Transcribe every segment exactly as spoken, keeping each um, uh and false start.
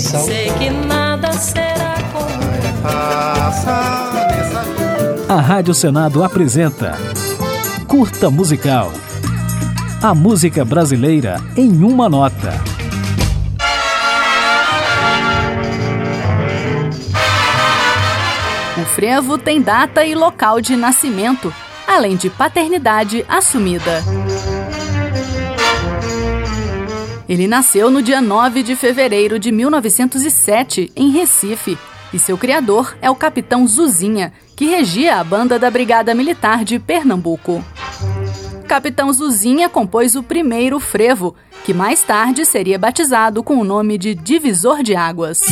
tradição. Sei que nada será como A Rádio Senado apresenta Curta Musical. A música brasileira em uma nota. O frevo tem data e local de nascimento, além de paternidade assumida. Ele nasceu no dia nove de fevereiro de mil novecentos e sete, em Recife, e seu criador é o capitão Zuzinha, que regia a banda da Brigada Militar de Pernambuco. Capitão Zuzinha compôs o primeiro frevo, que mais tarde seria batizado com o nome de Divisor de Águas.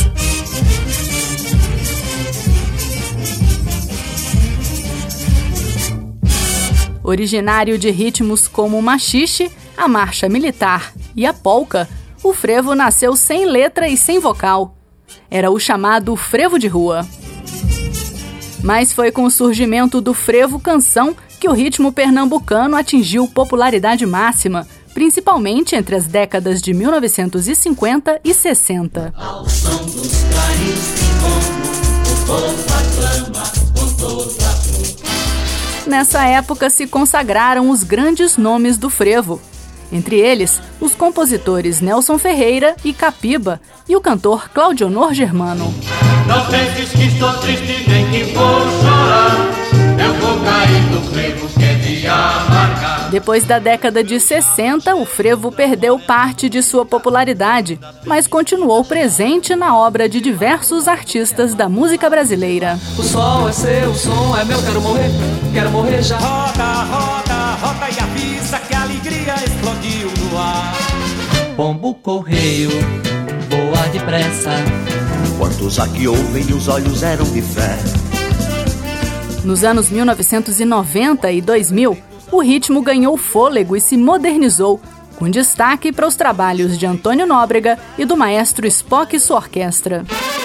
Originário de ritmos como o machixe, a marcha militar e a polca, o frevo nasceu sem letra e sem vocal. Era o chamado frevo de rua. Mas foi com o surgimento do frevo canção que o ritmo pernambucano atingiu popularidade máxima, principalmente entre as décadas de mil novecentos e cinquenta e sessenta. ao som dos clarins de bombo, o povo aclama com toda a flor. Nessa época se consagraram os grandes nomes do frevo. Entre eles, os compositores Nelson Ferreira e Capiba e o cantor Claudionor Germano. Não penses que estou triste nem que vou chorar. Eu vou cair do frevo que é de amargar. Depois da década de sessenta, o frevo perdeu parte de sua popularidade, mas continuou presente na obra de diversos artistas da música brasileira. O sol é seu, o som é meu, quero morrer, quero morrer já. Roda, roda, roda e avisa que a alegria explodiu no ar. Pombo correio, voa depressa. Quantos aqui ouvem e os olhos eram de fé. Nos anos mil novecentos e noventa e dois mil, o ritmo ganhou fôlego e se modernizou, com destaque para os trabalhos de Antônio Nóbrega e do maestro Spock e sua orquestra.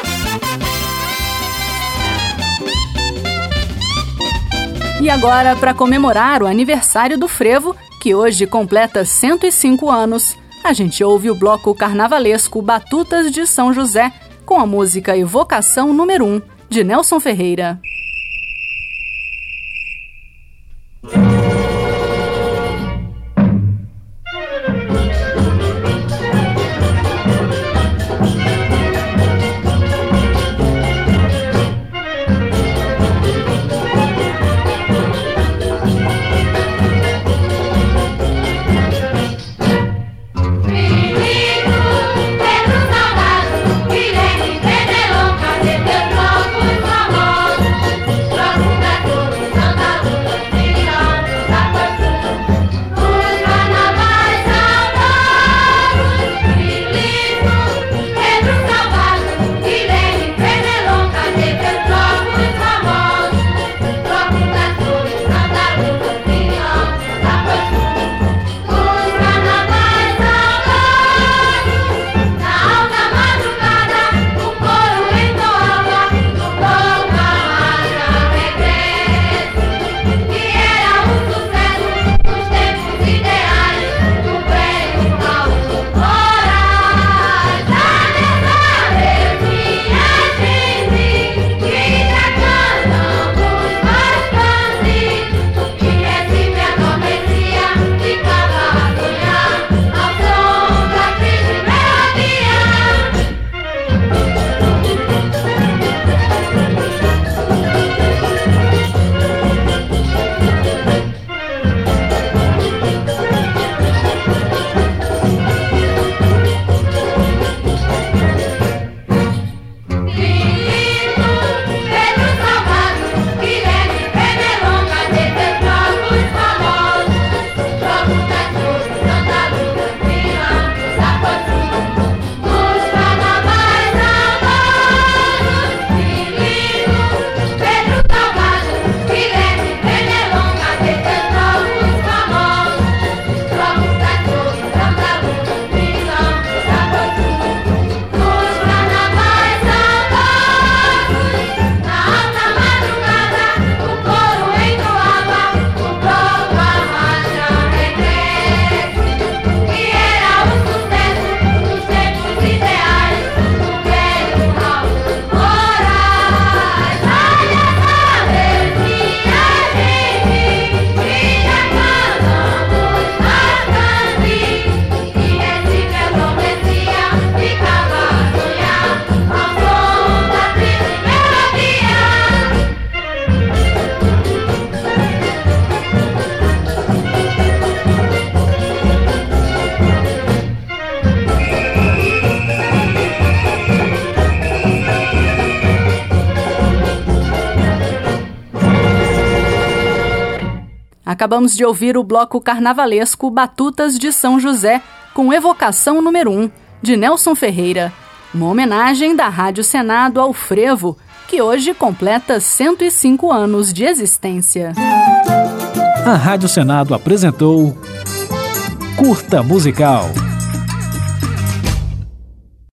E agora, para comemorar o aniversário do frevo, que hoje completa cento e cinco anos, a gente ouve o bloco carnavalesco Batutas de São José, com a música Evocação número um, de Nelson Ferreira. Acabamos de ouvir o bloco carnavalesco Batutas de São José, com Evocação número um, de Nelson Ferreira. Uma homenagem da Rádio Senado ao frevo, que hoje completa cento e cinco anos de existência. A Rádio Senado apresentou Curta Musical.